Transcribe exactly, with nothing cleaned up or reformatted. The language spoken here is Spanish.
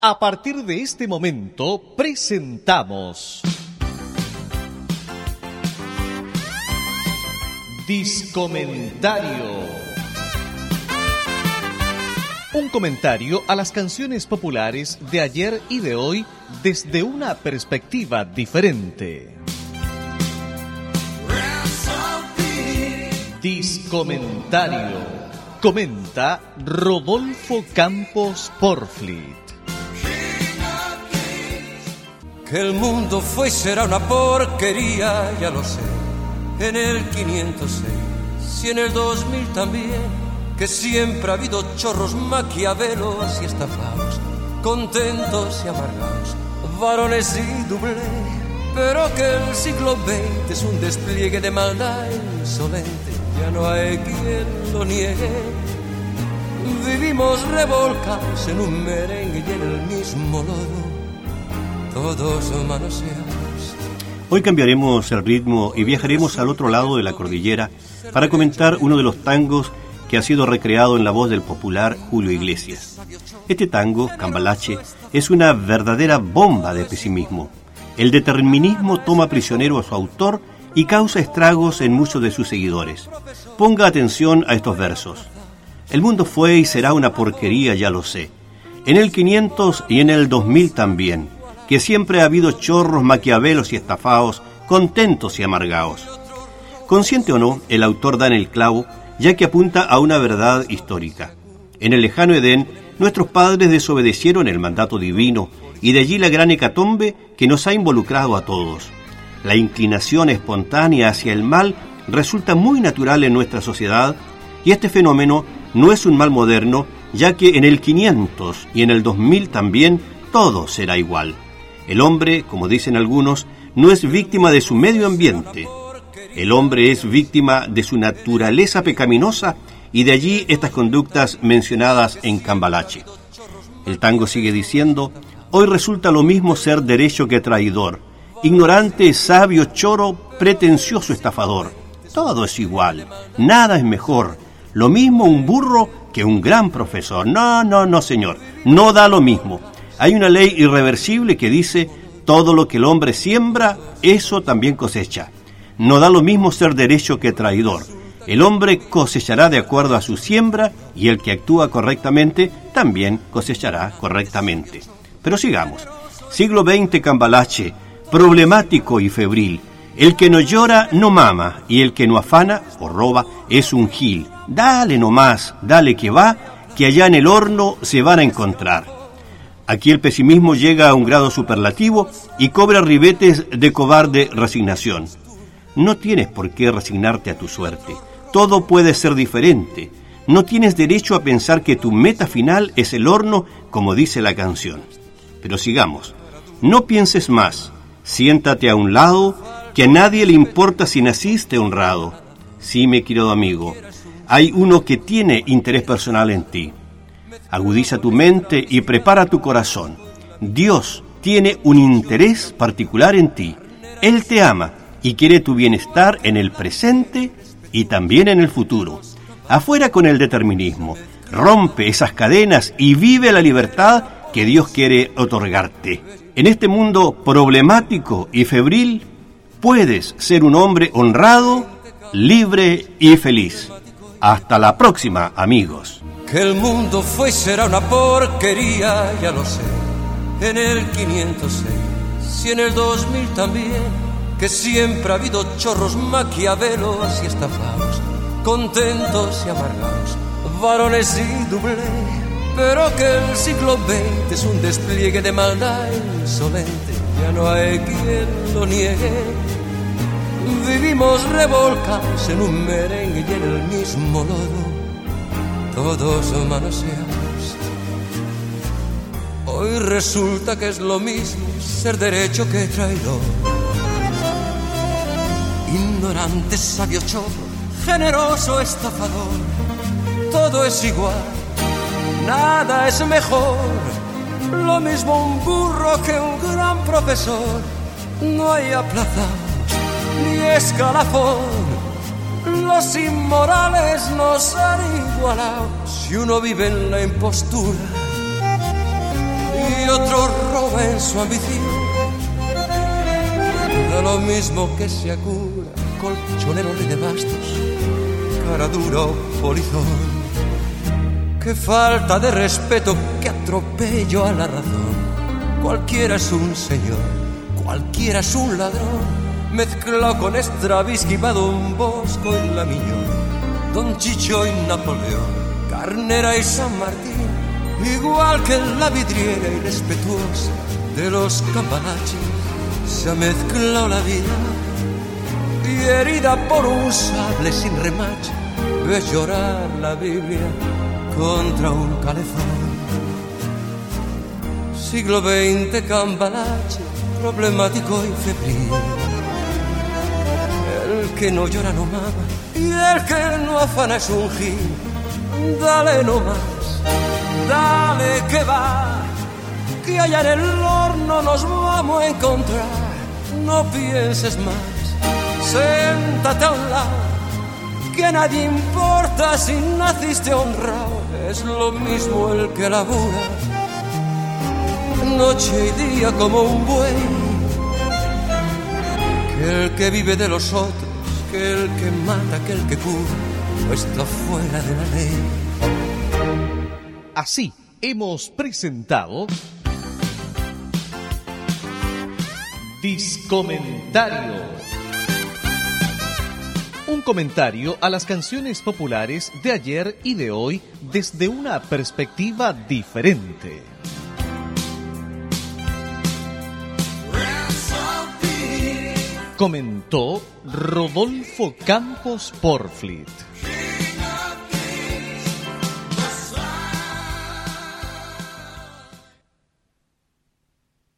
A partir de este momento presentamos Discomentario. Un comentario a las canciones populares de ayer y de hoy desde una perspectiva diferente. Discomentario. Comenta Rodolfo Campos Porflit. Que el mundo fue y será una porquería, ya lo sé, en el quinientos seis y en el dos mil también, que siempre ha habido chorros, maquiavelos y estafados, contentos y amargados, varones y doble, pero que el siglo veinte es un despliegue de maldad insolente, ya no hay quien lo niegue. Vivimos revolcados en un merengue y en el mismo lodo, todos manoseados. Hoy cambiaremos el ritmo y viajaremos al otro lado de la cordillera para comentar uno de los tangos que ha sido recreado en la voz del popular Julio Iglesias. Este tango, Cambalache, es una verdadera bomba de pesimismo. El determinismo toma prisionero a su autor y causa estragos en muchos de sus seguidores. Ponga atención a estos versos. El mundo fue y será una porquería, ya lo sé. En el quinientos y en el dos mil también, que siempre ha habido chorros, maquiavelos y estafados, contentos y amargados. Consciente o no, el autor da en el clavo, ya que apunta a una verdad histórica. En el lejano Edén, nuestros padres desobedecieron el mandato divino, y de allí la gran hecatombe que nos ha involucrado a todos. La inclinación espontánea hacia el mal resulta muy natural en nuestra sociedad, y este fenómeno no es un mal moderno, ya que en el quinientos y en el dos mil también todo será igual. El hombre, como dicen algunos, no es víctima de su medio ambiente. El hombre es víctima de su naturaleza pecaminosa y de allí estas conductas mencionadas en Cambalache. El tango sigue diciendo: hoy resulta lo mismo ser derecho que traidor, ignorante, sabio, choro, pretencioso, estafador. Todo es igual, nada es mejor. Lo mismo un burro que un gran profesor. No, no, no, señor, no da lo mismo. Hay una ley irreversible que dice: todo lo que el hombre siembra, eso también cosecha. No da lo mismo ser derecho que traidor. El hombre cosechará de acuerdo a su siembra y el que actúa correctamente también cosechará correctamente. Pero sigamos. Siglo veinte Cambalache, problemático y febril. El que no llora no mama y el que no afana o roba es un gil. Dale nomás, dale que va, que allá en el horno se van a encontrar. Aquí el pesimismo llega a un grado superlativo y cobra ribetes de cobarde resignación. No tienes por qué resignarte a tu suerte. Todo puede ser diferente. No tienes derecho a pensar que tu meta final es el horno, como dice la canción. Pero sigamos. No pienses más. Siéntate a un lado, que a nadie le importa si naciste honrado. Sí, mi querido amigo, hay uno que tiene interés personal en ti. Agudiza tu mente y prepara tu corazón. Dios tiene un interés particular en ti. Él te ama y quiere tu bienestar en el presente y también en el futuro. Afuera con el determinismo. Rompe esas cadenas y vive la libertad que Dios quiere otorgarte. En este mundo problemático y febril, puedes ser un hombre honrado, libre y feliz. Hasta la próxima, amigos. Que el mundo fue y será una porquería, ya lo sé, en el quinientos seis y en el dos mil también, que siempre ha habido chorros, maquiavelos y estafados, contentos y amargados, varones y doble, pero que el siglo veinte es un despliegue de maldad insolente, ya no hay quien lo niegue. Vivimos revolcados en un merengue y en el mismo lodo, todos manoseados. Hoy resulta que es lo mismo ser derecho que traidor, ignorante, sabio, chorro, generoso, estafador. Todo es igual, nada es mejor. Lo mismo un burro que un gran profesor. No hay aplazados ni escalafón. Los inmorales nos han igualado si uno vive en la impostura y otro su ambición. Da lo mismo que sea cura, colchonero, rey de bastos, cara dura o polizón. Qué falta de respeto, qué atropello a la razón. Cualquiera es un señor, cualquiera es un ladrón, mezclado con Stravinsky, va Don Bosco y la Miñón, Don Chicho y Napoleón, Carnera y San Martín, igual que en la vidriera irrespetuosa de los cambalaches. Se ha mezclado la vida y herida por un sable sin remache, ves llorar la Biblia contra un calefón. Siglo veinte, cambalache, problemático y febril. El que no llora no mama y el que no afana es un gil. Dale nomás, dale que va, que allá en el horno nos vamos a encontrar. No pienses más, siéntate a un lado, que a nadie importa si naciste honrado. Es lo mismo el que labura noche y día como un buey, que el que vive de los otros, que el que mata, que el que cura, no está fuera de la ley. Así hemos presentado Discomentario. Un comentario a las canciones populares de ayer y de hoy desde una perspectiva diferente. Comentó Rodolfo Campos Porflit.